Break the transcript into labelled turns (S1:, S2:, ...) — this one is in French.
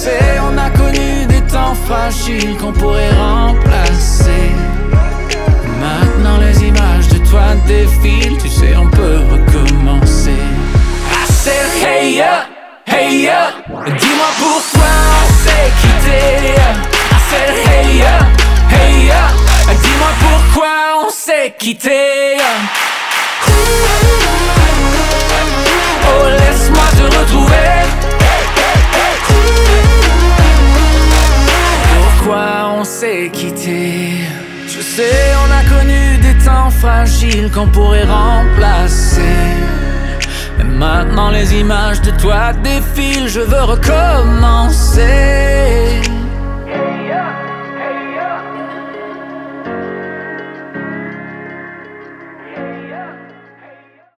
S1: sais, on a connu des temps fragiles qu'on pourrait remplacer. Maintenant les images de toi défilent, tu sais, on peut recommencer. I said hey ya, dis-moi pourquoi on s'est quitté. I said hey ya, dis-moi pourquoi on s'est quitté. Oh, laisse-moi te retrouver. Pourquoi on s'est quitté? Je sais, on a connu des temps fragiles qu'on pourrait remplacer. Mais maintenant les images de toi défilent, je veux recommencer.